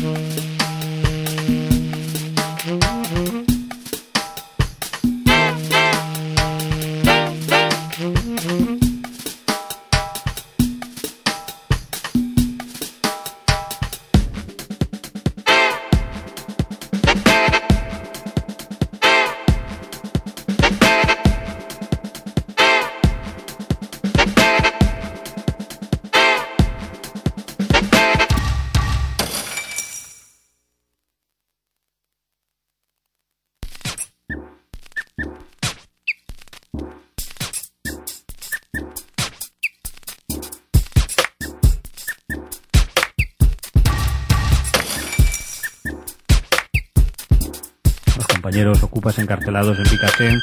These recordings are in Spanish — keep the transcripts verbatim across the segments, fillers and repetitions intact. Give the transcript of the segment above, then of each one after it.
Compañeros ocupas encarcelados en Picasen.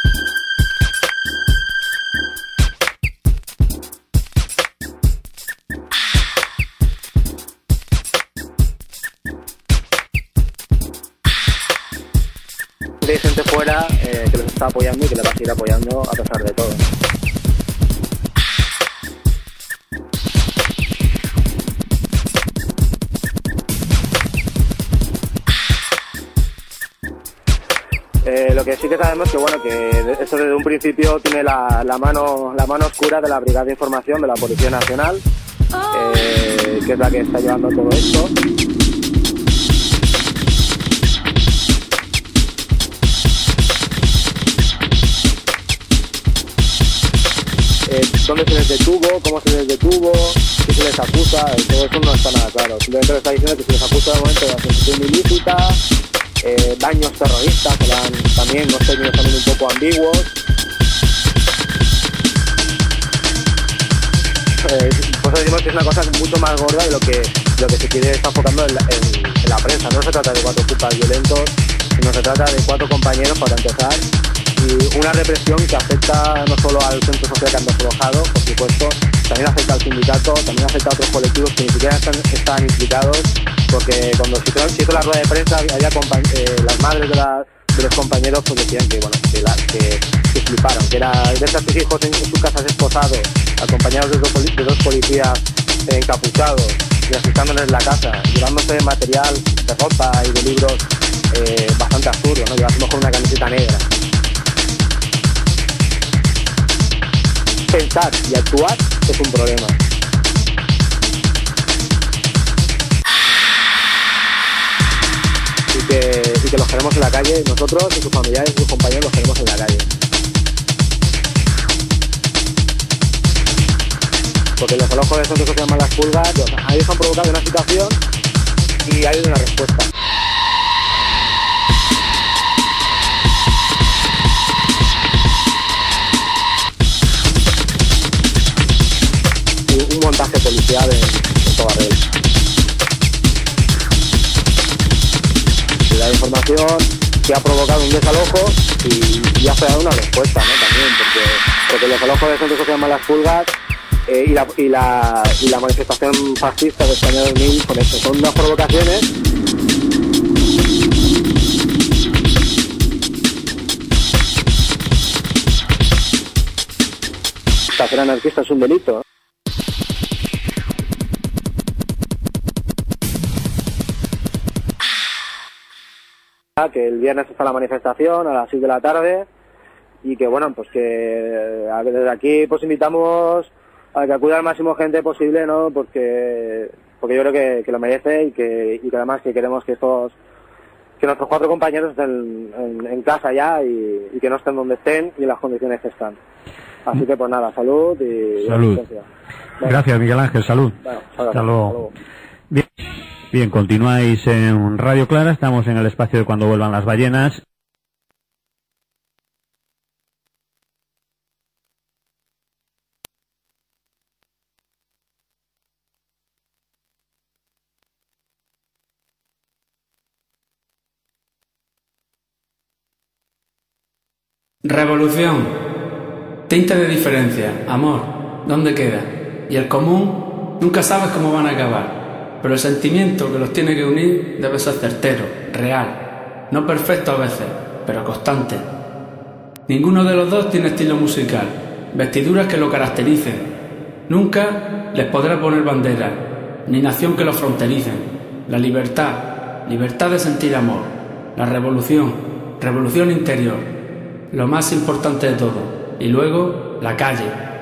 Hay gente fuera eh, que los está apoyando y que les va a seguir apoyando a pesar de todo. Eh, lo que sí que sabemos que bueno que esto desde un principio tiene la, la mano la mano oscura de la Brigada de Información de la Policía Nacional, eh, que es la que está llevando todo esto. Eh, ¿Dónde se les detuvo? ¿Cómo se les detuvo? ¿Qué se les acusa? Eh, todo eso no está nada claro. Simplemente le está diciendo que se les acusa de momento de asociación ilícita, Eh, daños terroristas, que eran también unos términos también un poco ambiguos. Eh, pues decimos que es una cosa mucho más gorda de lo que, lo que se quiere estar enfocando en la, en, en la prensa. No se trata de cuatro ocupas violentos, sino se trata de cuatro compañeros para empezar, y una represión que afecta no solo al centro social que han desalojado, por supuesto, también afecta al sindicato, también afecta a otros colectivos que ni siquiera están, están implicados, porque cuando se hizo, se hizo la rueda de prensa había eh, las madres de, la, de los compañeros pues decían que bueno que, la, que, que fliparon, que era ver a sus hijos en, en sus casas esposados, acompañados de dos, de dos policías eh, encapuchados y asustándoles en la casa, llevándose material de ropa y de libros eh, bastante absurdos, ¿no? Llevándose con una camiseta negra. Pensar y actuar es un problema. Y que, y que los queremos en la calle, nosotros y sus familiares y sus compañeros los queremos en la calle. Porque los alojos de centros que se llaman Las Pulgas, pues, ahí se han provocado una situación y hay una respuesta. Y un montaje policial en, en toda red. La información que ha provocado un desalojo y, y ha dado una respuesta, ¿no? También, porque, porque el desalojo del centro que se llama Las Pulgas eh, y, la, y, la, y la manifestación fascista de España dos mil con esto son unas provocaciones. Ser anarquista es un delito, ¿eh? Que el viernes está la manifestación a las seis de la tarde y que bueno, pues que desde aquí pues invitamos a que acuda al máximo gente posible, ¿no? Porque porque yo creo que, que lo merece y que, y que además que queremos que estos que nuestros cuatro compañeros estén en, en casa ya y, y que no estén donde estén y en las condiciones que están. Así que pues nada, salud y salud. Gracias, Miguel Ángel, salud. Bueno, salud. Hasta luego. Bien. Bien, continuáis en Radio Clara, estamos en el espacio de Cuando vuelvan las ballenas. Revolución, tinte de diferencia, amor, ¿dónde queda? Y el común, nunca sabes cómo van a acabar. Pero el sentimiento que los tiene que unir debe ser certero, real, no perfecto a veces, pero constante. Ninguno de los dos tiene estilo musical, vestiduras que lo caractericen. Nunca les podrá poner bandera, ni nación que los frontericen. la libertad, libertad de sentir amor, la revolución, revolución interior, lo más importante de todo, y luego la calle,